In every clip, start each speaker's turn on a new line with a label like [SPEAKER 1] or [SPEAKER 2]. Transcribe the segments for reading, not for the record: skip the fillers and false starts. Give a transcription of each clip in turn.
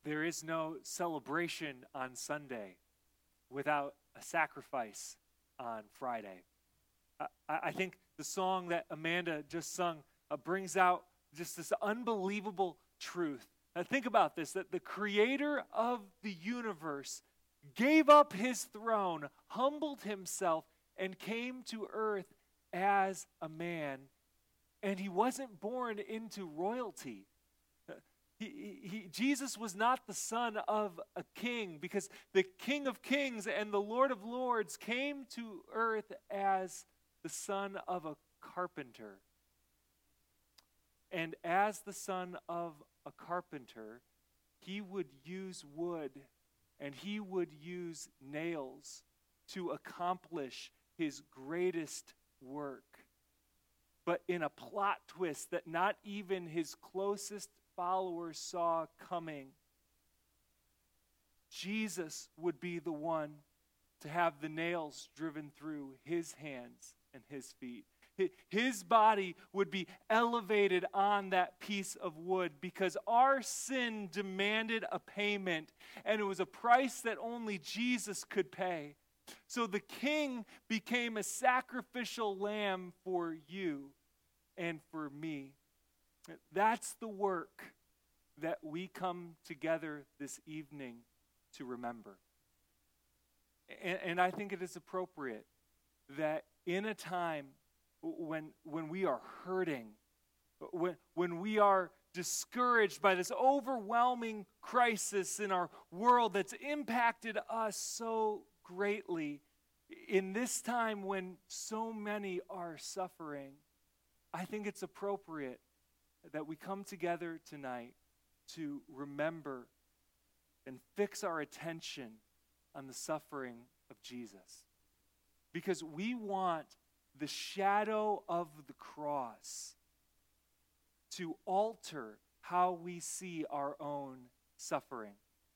[SPEAKER 1] There is no celebration on Sunday without a sacrifice on Friday. I think the song that Amanda just sung brings out just this unbelievable truth. Now think about this, that the creator of the universe gave up his throne, humbled himself, and came to earth as a man. And he wasn't born into royalty. Jesus was not the son of a king, because the King of Kings and the Lord of Lords came to earth as the son of a carpenter. And as the son of a carpenter, he would use wood and he would use nails to accomplish his greatest work. But in a plot twist that not even his closest followers saw coming, Jesus would be the one to have the nails driven through his hands and his feet. His body would be elevated on that piece of wood because our sin demanded a payment, and it was a price that only Jesus could pay. So the king became a sacrificial lamb for you and for me. That's the work that we come together this evening to remember. And I think it is appropriate that in a time when we are hurting, when we are discouraged by this overwhelming crisis in our world that's impacted us so greatly, in this time when so many are suffering, I think it's appropriate that we come together tonight to remember and fix our attention on the suffering of Jesus. Because we want the shadow of the cross to alter how we see our own suffering.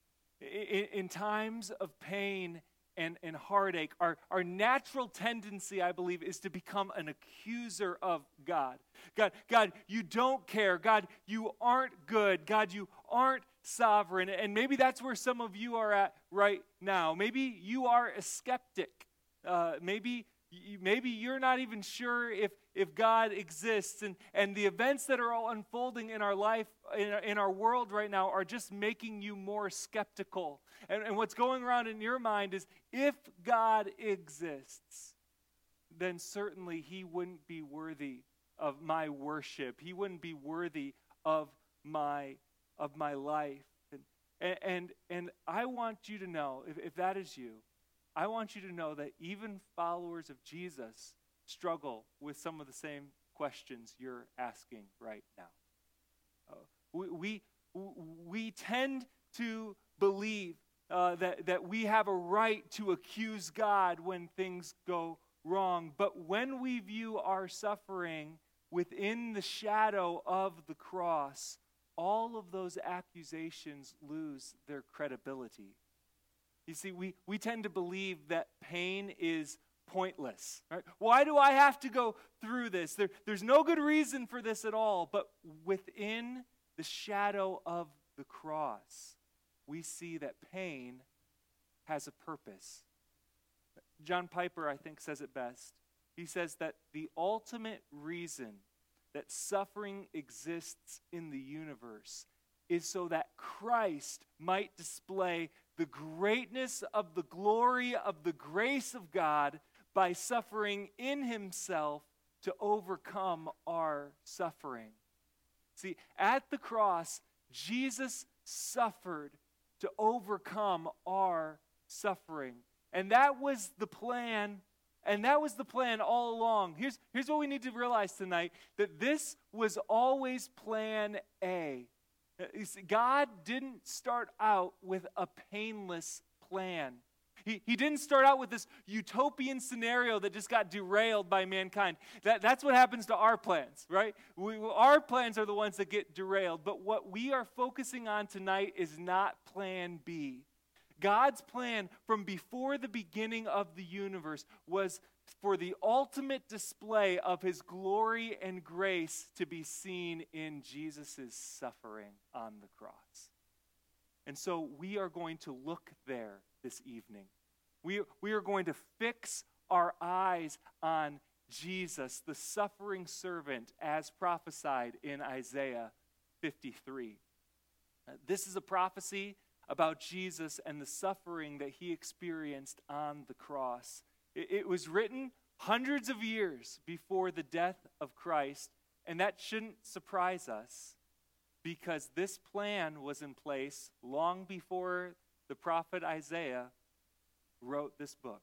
[SPEAKER 1] In times of pain and heartache, our natural tendency, I believe, is to become an accuser of God. God, you don't care. God, you aren't good. God, you aren't sovereign. And maybe that's where some of you are at right now. Maybe you are a skeptic. Maybe you're not even sure if God exists, and the events that are all unfolding in our life, in our world right now, are just making you more skeptical. And what's going around in your mind is, if God exists, then certainly he wouldn't be worthy of my worship. He wouldn't be worthy of my life. And I want you to know, if that is you, I want you to know that even followers of Jesus struggle with some of the same questions you're asking right now. We tend to believe that we have a right to accuse God when things go wrong, but when we view our suffering within the shadow of the cross, all of those accusations lose their credibility. You see, we tend to believe that pain is pointless. Right? Why do I have to go through this? There's no good reason for this at all. But within the shadow of the cross, we see that pain has a purpose. John Piper, I think, says it best. He says that the ultimate reason that suffering exists in the universe is so that Christ might display the greatness of the glory of the grace of God by suffering in himself to overcome our suffering. See, at the cross, Jesus suffered to overcome our suffering. And that was the plan. And that was the plan all along. Here's what we need to realize tonight, that this was always plan A. You see, God didn't start out with a painless plan. He didn't start out with this utopian scenario that just got derailed by mankind. That's what happens to our plans, right? Our plans are the ones that get derailed. But what we are focusing on tonight is not plan B. God's plan from before the beginning of the universe was for the ultimate display of his glory and grace to be seen in Jesus' suffering on the cross. And so we are going to look there this evening. We are going to fix our eyes on Jesus, the suffering servant, as prophesied in Isaiah 53. This is a prophecy about Jesus and the suffering that he experienced on the cross. It was written hundreds of years before the death of Christ, and that shouldn't surprise us because this plan was in place long before the prophet Isaiah wrote this book.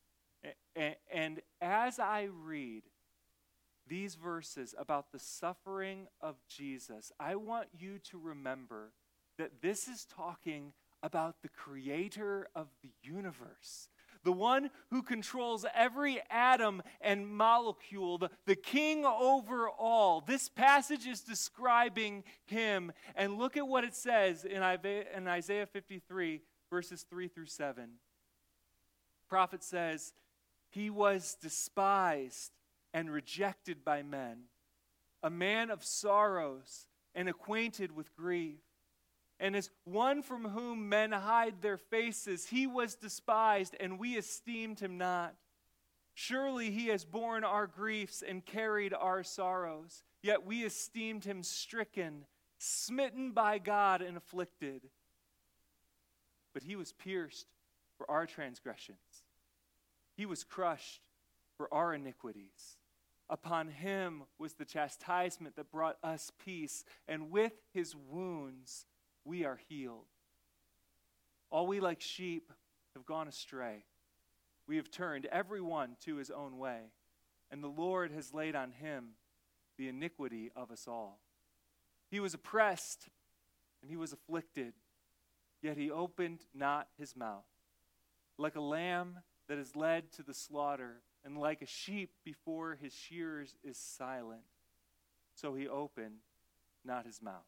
[SPEAKER 1] And as I read these verses about the suffering of Jesus, I want you to remember that this is talking about the creator of the universe, the one who controls every atom and molecule, the king over all. This passage is describing him. And look at what it says in Isaiah 53, verses 3 through 7. The prophet says, "He was despised and rejected by men, a man of sorrows and acquainted with grief. And as one from whom men hide their faces, he was despised, and we esteemed him not. Surely he has borne our griefs and carried our sorrows, yet we esteemed him stricken, smitten by God, and afflicted. But he was pierced for our transgressions. He was crushed for our iniquities. Upon him was the chastisement that brought us peace, and with his wounds we are healed. All we like sheep have gone astray. We have turned every one to his own way, and the Lord has laid on him the iniquity of us all. He was oppressed and he was afflicted, yet he opened not his mouth. Like a lamb that is led to the slaughter, and like a sheep before his shearers is silent, so he opened not his mouth."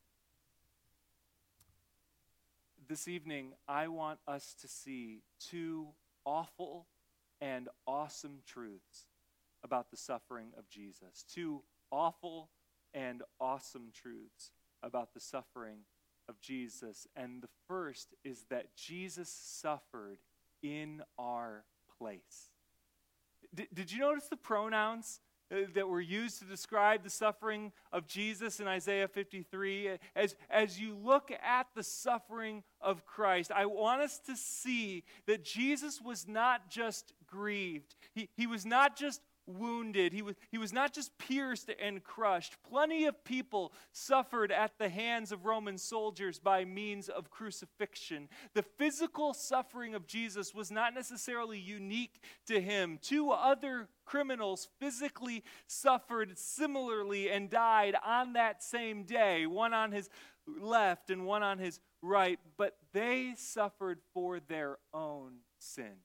[SPEAKER 1] This evening, I want us to see two awful and awesome truths about the suffering of Jesus. Two awful and awesome truths about the suffering of Jesus. And the first is that Jesus suffered in our place. Did you notice the pronouns that were used to describe the suffering of Jesus in Isaiah 53? As you look at the suffering of Christ, I want us to see that Jesus was not just grieved. He was not just wounded. He was not just pierced and crushed. Plenty of people suffered at the hands of Roman soldiers by means of crucifixion. The physical suffering of Jesus was not necessarily unique to him. Two other criminals physically suffered similarly and died on that same day, one on his left and one on his right, but they suffered for their own sins.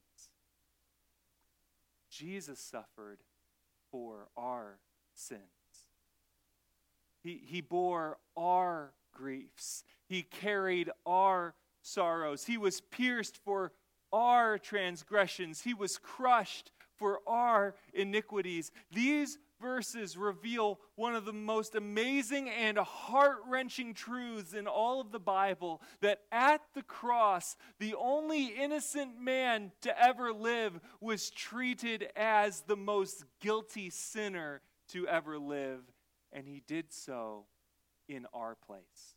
[SPEAKER 1] Jesus suffered for our sins. He bore our griefs. He carried our sorrows. He was pierced for our transgressions. He was crushed for our iniquities. These verses reveal one of the most amazing and heart-wrenching truths in all of the Bible, that at the cross, the only innocent man to ever live was treated as the most guilty sinner to ever live, and he did so in our place.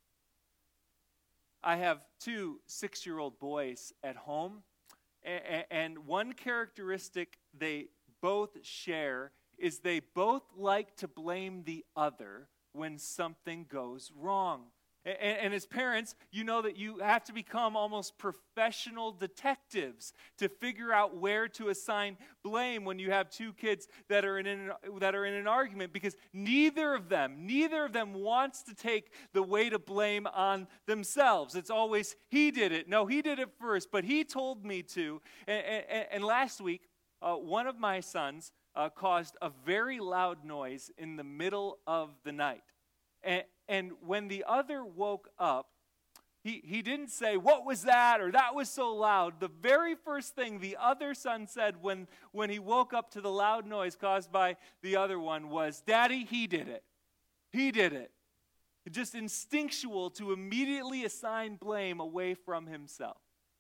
[SPEAKER 1] I have two 6-year-old boys at home, and one characteristic they both share is they both like to blame the other when something goes wrong. And as parents, you know that you have to become almost professional detectives to figure out where to assign blame when you have two kids that are in an argument, because neither of them wants to take the weight of blame on themselves. It's always, he did it. No, he did it first, but he told me to. And last week, one of my sons caused a very loud noise in the middle of the night. And when the other woke up, he didn't say, "What was that?" or "That was so loud." The very first thing the other son said when he woke up to the loud noise caused by the other one was, "Daddy, he did it. He did it." just instinctual to immediately assign blame away from himself.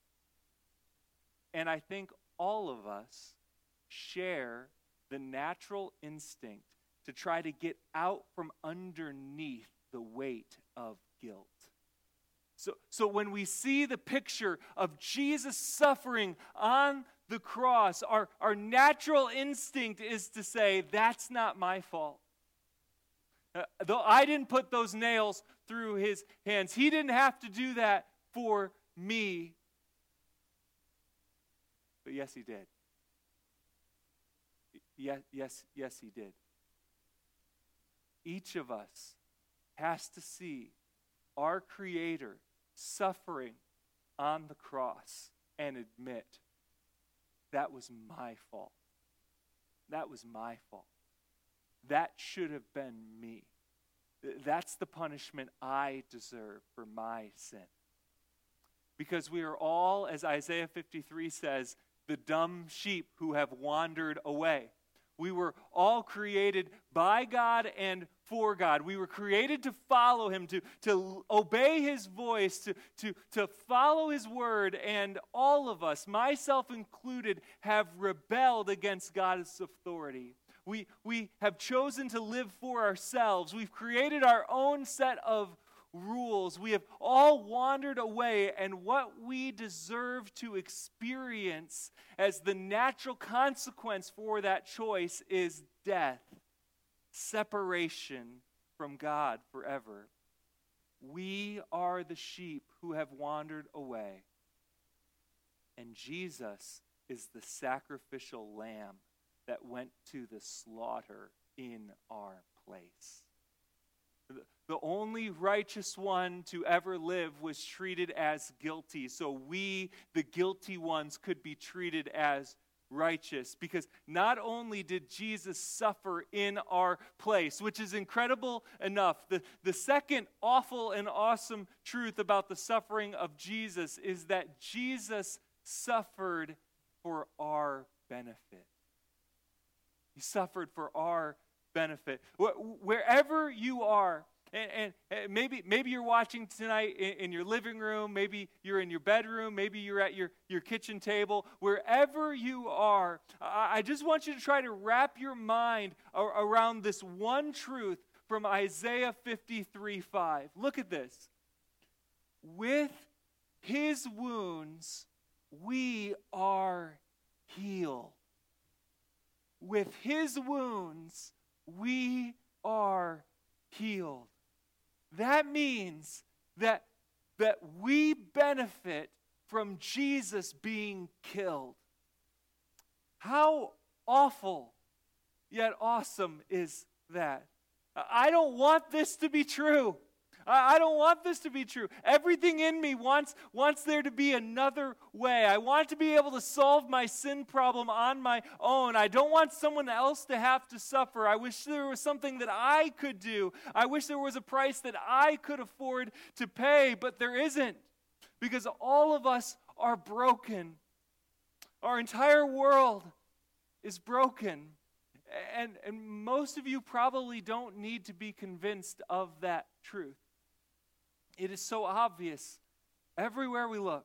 [SPEAKER 1] And I think all of us share the natural instinct to try to get out from underneath the weight of guilt. So when we see the picture of Jesus suffering on the cross, our natural instinct is to say, that's not my fault. Though I didn't put those nails through his hands, he didn't have to do that for me. But yes, he did. Yes, he did. Each of us has to see our Creator suffering on the cross and admit, that was my fault. That was my fault. That should have been me. That's the punishment I deserve for my sin. Because we are all, as Isaiah 53 says, the dumb sheep who have wandered away. We were all created by God and for God. We were created to follow him, to obey his voice, to follow his word. And all of us, myself included, have rebelled against God's authority. We have chosen to live for ourselves. We've created our own set of rules. We have all wandered away, and what we deserve to experience as the natural consequence for that choice is death, separation from God forever. We are the sheep who have wandered away, and Jesus is the sacrificial lamb that went to the slaughter in our place. The only righteous one to ever live was treated as guilty, so we, the guilty ones, could be treated as righteous. Because not only did Jesus suffer in our place, which is incredible enough, the second awful and awesome truth about the suffering of Jesus is that Jesus suffered for our benefit. He suffered for our benefit. Wherever you are, and maybe you're watching tonight in your living room, maybe you're in your bedroom, maybe you're at your kitchen table, wherever you are, I just want you to try to wrap your mind around this one truth from Isaiah 53:5. Look at this. With his wounds, we are healed. With his wounds, we are healed. That means that we benefit from Jesus being killed. How awful yet awesome is that? I don't want this to be true. I don't want this to be true. Everything in me wants there to be another way. I want to be able to solve my sin problem on my own. I don't want someone else to have to suffer. I wish there was something that I could do. I wish there was a price that I could afford to pay, but there isn't. Because all of us are broken. Our entire world is broken. And most of you probably don't need to be convinced of that truth. It is so obvious everywhere we look.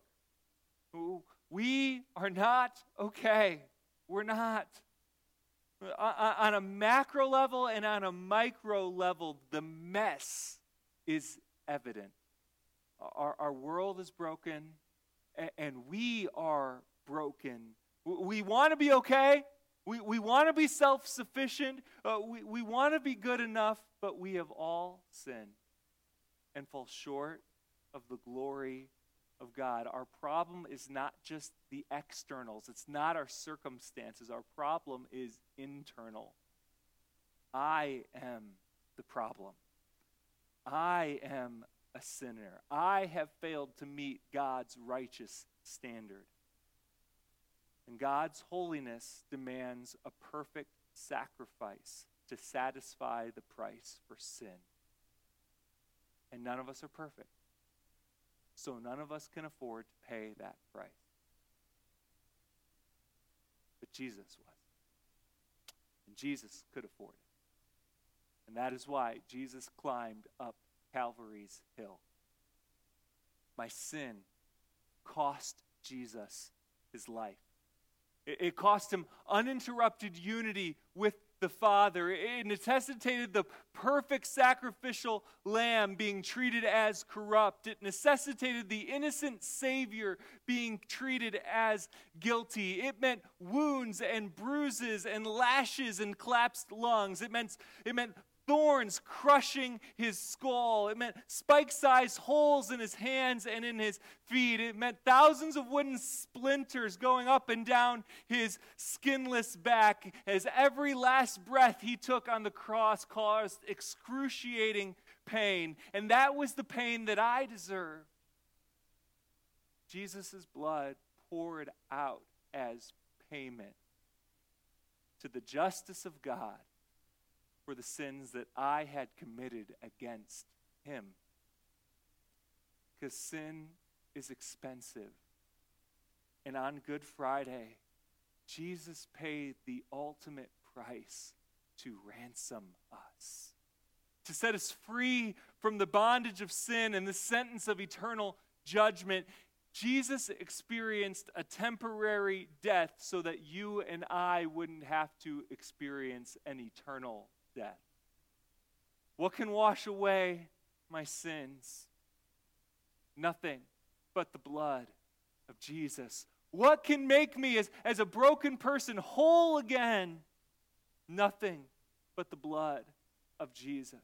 [SPEAKER 1] We are not okay. We're not. On a macro level and on a micro level, the mess is evident. Our world is broken, and we are broken. We want to be okay. We want to be self-sufficient. We want to be good enough, but we have all sinned and fall short of the glory of God. Our problem is not just the externals. It's not our circumstances. Our problem is internal. I am the problem. I am a sinner. I have failed to meet God's righteous standard. And God's holiness demands a perfect sacrifice to satisfy the price for sin. And none of us are perfect. So none of us can afford to pay that price. But Jesus was. And Jesus could afford it. And that is why Jesus climbed up Calvary's hill. My sin cost Jesus his life. It cost him uninterrupted unity with the Father. It necessitated the perfect sacrificial lamb being treated as corrupt. It necessitated the innocent Savior being treated as guilty. It meant wounds and bruises and lashes and collapsed lungs. It meant thorns crushing his skull. It meant spike-sized holes in his hands and in his feet. It meant thousands of wooden splinters going up and down his skinless back as every last breath he took on the cross caused excruciating pain. And that was the pain that I deserved. Jesus' blood poured out as payment to the justice of God for the sins that I had committed against him. Because sin is expensive. And on Good Friday, Jesus paid the ultimate price to ransom us, to set us free from the bondage of sin and the sentence of eternal judgment. Jesus experienced a temporary death so that you and I wouldn't have to experience an eternal death. What can wash away my sins? Nothing but the blood of Jesus. What can make me as a broken person whole again? Nothing but the blood of Jesus.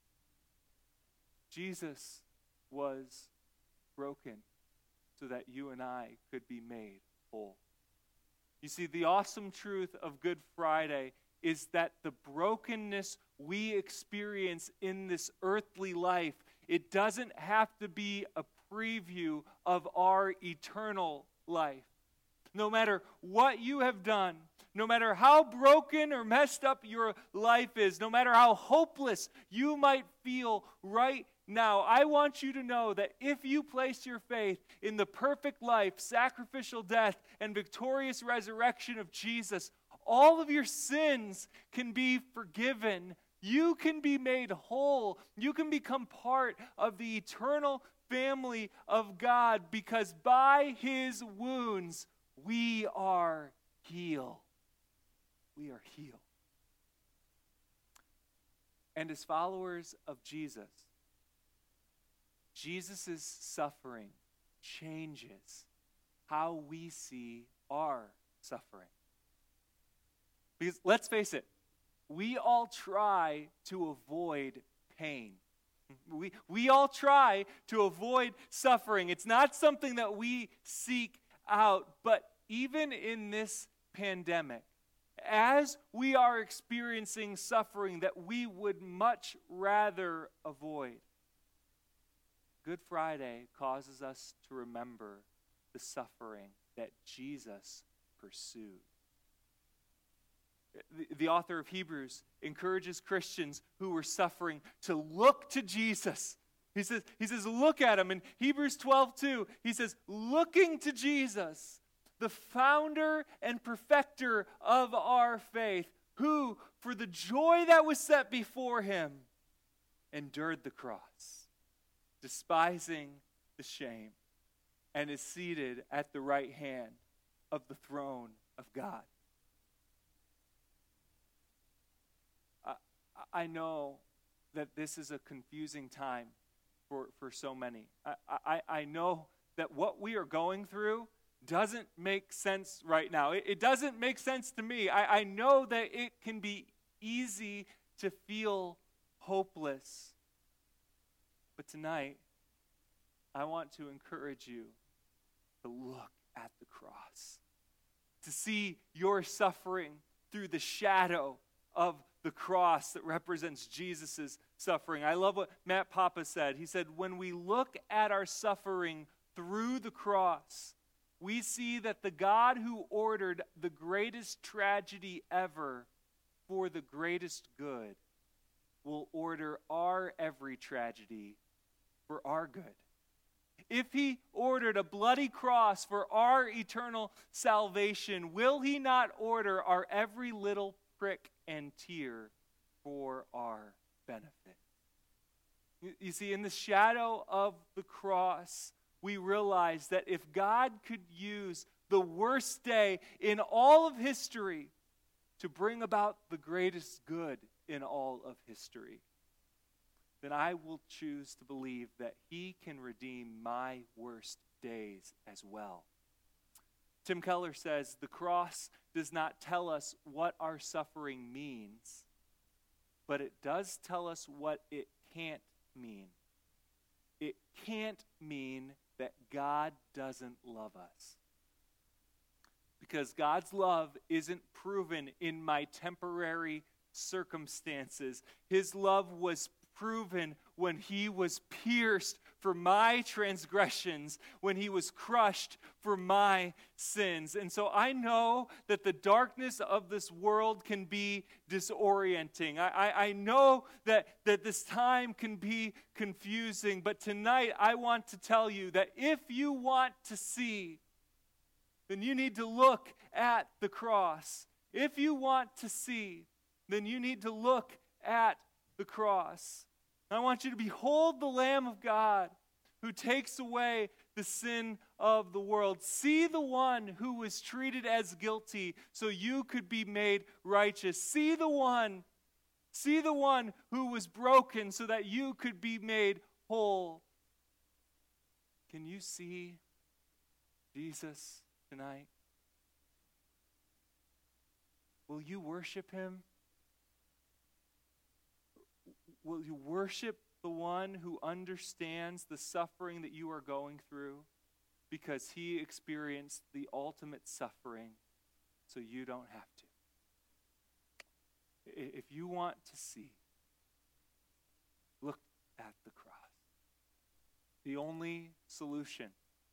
[SPEAKER 1] Jesus was broken so that you and I could be made whole. You see, the awesome truth of Good Friday is that the brokenness we experience in this earthly life, it doesn't have to be a preview of our eternal life. No matter what you have done, no matter how broken or messed up your life is, no matter how hopeless you might feel right now, I want you to know that if you place your faith in the perfect life, sacrificial death, and victorious resurrection of Jesus, all of your sins can be forgiven. You can be made whole. You can become part of the eternal family of God because by his wounds we are healed. We are healed. And as followers of Jesus, Jesus' suffering changes how we see our suffering. Because let's face it, we all try to avoid pain. We all try to avoid suffering. It's not something that we seek out, but even in this pandemic, as we are experiencing suffering that we would much rather avoid, Good Friday causes us to remember the suffering that Jesus pursued. The author of Hebrews encourages Christians who were suffering to look to Jesus. He says, look at him. In Hebrews 12:2, he says, looking to Jesus, the founder and perfecter of our faith, who, for the joy that was set before him, endured the cross, despising the shame, and is seated at the right hand of the throne of God. I know that this is a confusing time for so many. I know that what we are going through doesn't make sense right now. It doesn't make sense to me. I know that it can be easy to feel hopeless. But tonight, I want to encourage you to look at the cross, to see your suffering through the shadow of the cross that represents Jesus' suffering. I love what Matt Papa said. He said, when we look at our suffering through the cross, we see that the God who ordered the greatest tragedy ever for the greatest good will order our every tragedy for our good. If he ordered a bloody cross for our eternal salvation, will he not order our every little prick and tear for our benefit? You see, in the shadow of the cross, we realize that if God could use the worst day in all of history to bring about the greatest good in all of history, then I will choose to believe that he can redeem my worst days as well. Tim Keller says, the cross does not tell us what our suffering means, but it does tell us what it can't mean. It can't mean that God doesn't love us. Because God's love isn't proven in my temporary circumstances. His love was proven when he was pierced for my transgressions, when he was crushed for my sins. And so I know that the darkness of this world can be disorienting. I know that this time can be confusing. But tonight I want to tell you that if you want to see, then you need to look at the cross. If you want to see, then you need to look at the cross. I want you to behold the Lamb of God who takes away the sin of the world. See the one who was treated as guilty so you could be made righteous. See the one who was broken so that you could be made whole. Can you see Jesus tonight? Will you worship him? Will you worship the one who understands the suffering that you are going through because he experienced the ultimate suffering so you don't have to? If you want to see, look at the cross. The only solution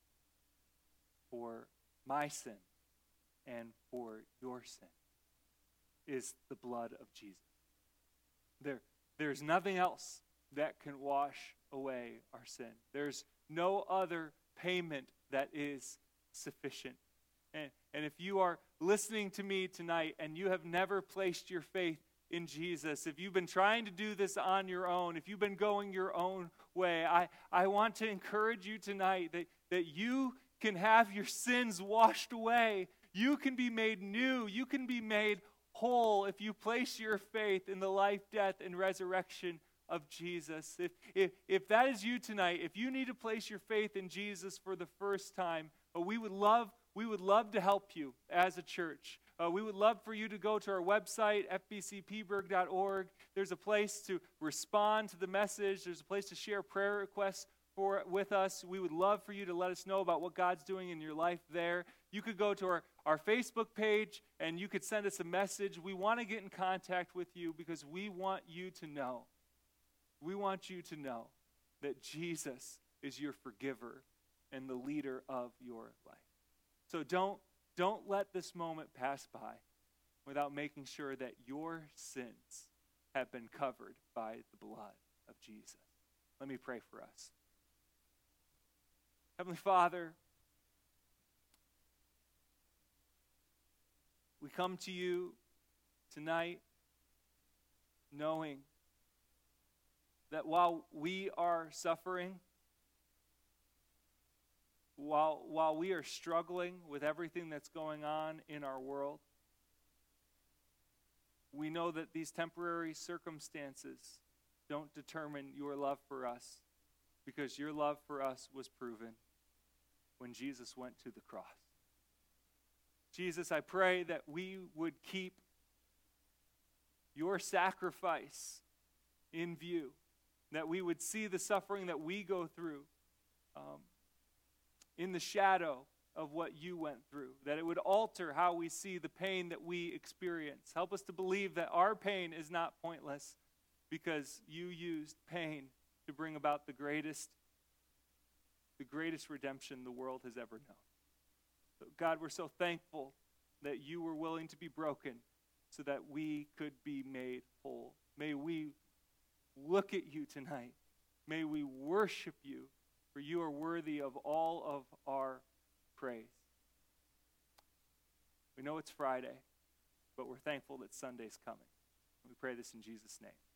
[SPEAKER 1] for my sin and for your sin is the blood of Jesus. There's nothing else that can wash away our sin. There's no other payment that is sufficient. And if you are listening to me tonight and you have never placed your faith in Jesus, if you've been trying to do this on your own, if you've been going your own way, I want to encourage you tonight that you can have your sins washed away. You can be made new. You can be made whole if you place your faith in the life, death, and resurrection of Jesus. If that is you tonight, if you need to place your faith in Jesus for the first time, we would love to help you as a church. We would love for you to go to our website, fbcpetersburg.org. There's a place to respond to the message. There's a place to share prayer requests with us. We would love for you to let us know about what God's doing in your life there. You could go to our Facebook page and you could send us a message. We want to get in contact with you because we want you to know. We want you to know that Jesus is your forgiver and the leader of your life. So don't let this moment pass by without making sure that your sins have been covered by the blood of Jesus. Let me pray for us. Heavenly Father, we come to you tonight knowing that while we are suffering, while we are struggling with everything that's going on in our world, we know that these temporary circumstances don't determine your love for us, because your love for us was proven when Jesus went to the cross. Jesus, I pray that we would keep your sacrifice in view, that we would see the suffering that we go through in the shadow of what you went through, that it would alter how we see the pain that we experience. Help us to believe that our pain is not pointless because you used pain to bring about the greatest redemption the world has ever known. So God, we're so thankful that you were willing to be broken so that we could be made whole. May we look at you tonight. May we worship you, for you are worthy of all of our praise. We know it's Friday, but we're thankful that Sunday's coming. We pray this in Jesus' name.